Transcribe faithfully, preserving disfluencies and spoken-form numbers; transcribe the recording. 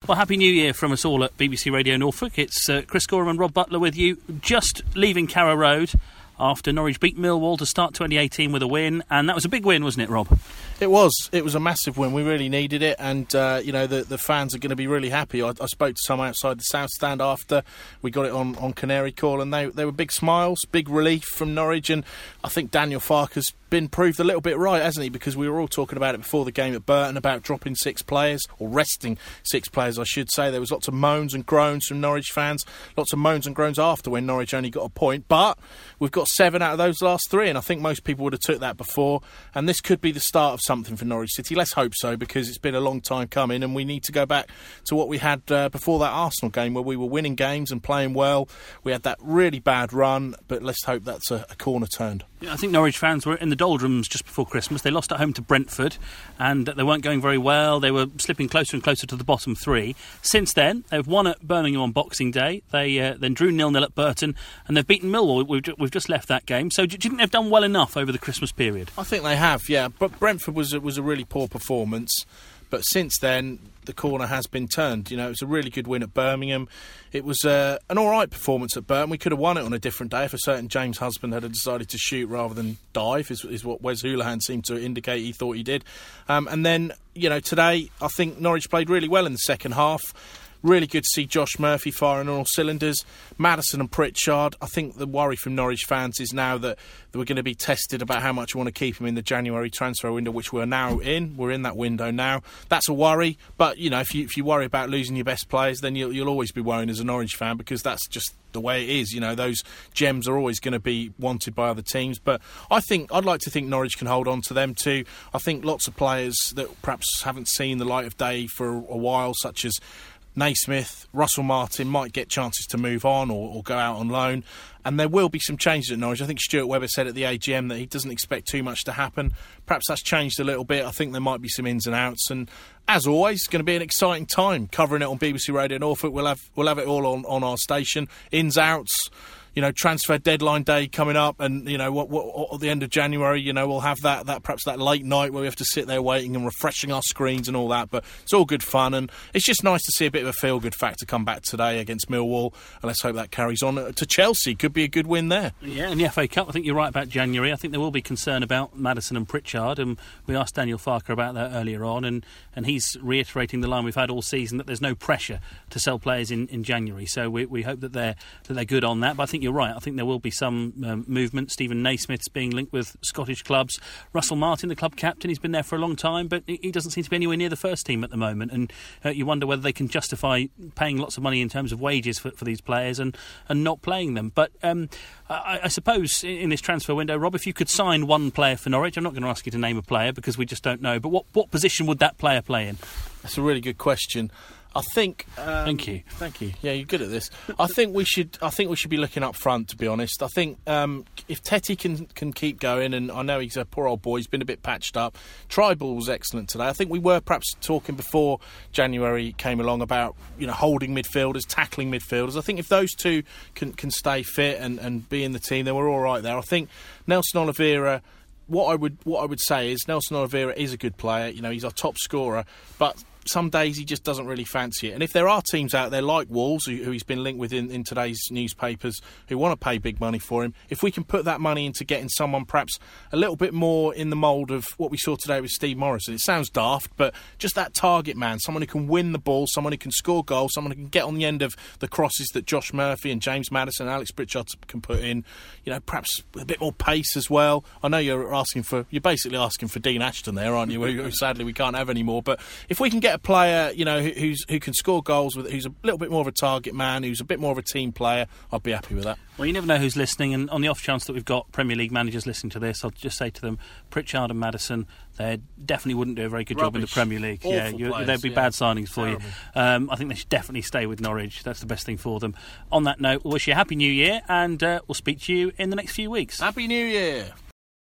Well, Happy New Year from us all at B B C Radio Norfolk. It's uh, Chris Gorham and Rob Butler with you, just leaving Carrow Road after Norwich beat Millwall to start twenty eighteen with a win, and that was a big win, wasn't it, Rob? It was. It was a massive win. We really needed it, and uh, you know the the fans are going to be really happy. I, I spoke to some outside the South Stand after we got it on, on Canary Call, and they they were big smiles, big relief from Norwich, and I think Daniel Farke's been proved a little bit right, hasn't he? Because we were all talking about it before the game at Burton about dropping six players, or resting six players, I should say. There was lots of moans and groans from Norwich fans, lots of moans and groans after when Norwich only got a point, but we've got seven out of those last three, and I think most people would have took that before, and this could be the start of something for Norwich City. Let's hope so, because it's been a long time coming, and we need to go back to what we had uh, before that Arsenal game, where we were winning games and playing well. We had that really bad run, but let's hope that's a, a corner turned. Yeah, I think Norwich fans were in the doldrums just before Christmas. They lost at home to Brentford, and they weren't going very well. They were slipping closer and closer to the bottom three. Since then, they've won at Birmingham on Boxing Day. They uh, then drew nil nil at Burton, and they've beaten Millwall. We've, we've just left that game. So do you think they've done well enough over the Christmas period? I think they have, yeah. But Brentford was was a really poor performance. But since then, the corner has been turned. You know, it was a really good win at Birmingham. It was uh, an all right performance at Burton. We could have won it on a different day if a certain James Husband had decided to shoot rather than dive, is, is what Wes Hoolahan seemed to indicate he thought he did. Um, and then, you know, today, I think Norwich played really well in the second half. Really good to see Josh Murphy firing on all cylinders. Maddison and Pritchard. I think the worry from Norwich fans is now that, that we're going to be tested about how much we want to keep him in the January transfer window, which we're now in. We're in that window now. That's a worry. But, you know, if you if you worry about losing your best players, then you'll, you'll always be worrying as a Norwich fan, because that's just the way it is. You know, those gems are always going to be wanted by other teams. But I think I'd like to think Norwich can hold on to them too. I think lots of players that perhaps haven't seen the light of day for a while, such as Naismith, Russell Martin, might get chances to move on or, or go out on loan, and there will be some changes at Norwich. I think Stuart Webber said at the A G M that he doesn't expect too much to happen. Perhaps that's changed a little bit. I think there might be some ins and outs, and as always, it's going to be an exciting time covering it on B B C Radio Norfolk. We'll have we'll have it all on, on our station. Ins, outs. You know, transfer deadline day coming up, and you know, what, what, at the end of January, you know, we'll have that, that perhaps that late night where we have to sit there waiting and refreshing our screens and all that. But it's all good fun, and it's just nice to see a bit of a feel-good factor come back today against Millwall, and let's hope that carries on to Chelsea. Could be a good win there. Yeah, and the F A Cup, I think you're right about January. I think there will be concern about Maddison and Pritchard, and we asked Daniel Farke about that earlier on, and, and he's reiterating the line we've had all season that there's no pressure to sell players in, in January. So we, we hope that they're that they're good on that. But I think you're right. I think there will be some um, movement. Stephen Naismith's being linked with Scottish clubs. Russell Martin, the club captain, he's been there for a long time, but he doesn't seem to be anywhere near the first team at the moment. And uh, you wonder whether they can justify paying lots of money in terms of wages for, for these players and, and not playing them. But um, I, I suppose in this transfer window, Rob, if you could sign one player for Norwich, I'm not going to ask you to name a player because we just don't know, but what, what position would that player play in? That's a really good question. I think. Um, thank you. Thank you. Yeah, you're good at this. I think we should. I think we should be looking up front. To be honest, I think um, if Tetty can can keep going, and I know he's a poor old boy. He's been a bit patched up. Tribal was excellent today. I think we were perhaps talking before January came along about you know holding midfielders, tackling midfielders. I think if those two can can stay fit and, and be in the team, then we're all right there. I think Nelson Oliveira. What I would what I would say is Nelson Oliveira is a good player. You know, he's our top scorer, but some days he just doesn't really fancy it. And if there are teams out there like Wolves, who, who he's been linked with in, in today's newspapers, who want to pay big money for him, if we can put that money into getting someone perhaps a little bit more in the mould of what we saw today with Steve Morrison, it sounds daft, but just that target man, someone who can win the ball, someone who can score goals, someone who can get on the end of the crosses that Josh Murphy and James Maddison and Alex Pritchard can put in, you know, perhaps a bit more pace as well. I know you're asking for, you're basically asking for Dean Ashton there, aren't you? Who sadly we can't have anymore. But if we can get a player, you know, who's who can score goals, with, who's a little bit more of a target man, who's a bit more of a team player, I'd be happy with that. Well, you never know who's listening, and on the off chance that we've got Premier League managers listening to this, I'll just say to them, Pritchard and Maddison, they definitely wouldn't do a very good Rubbish. job in the Premier League. Awful yeah, you, players, they'd be yeah. bad signings for Terrible. you. Um, I think they should definitely stay with Norwich. That's the best thing for them. On that note, we'll wish you a Happy New Year, and uh, we'll speak to you in the next few weeks. Happy New Year!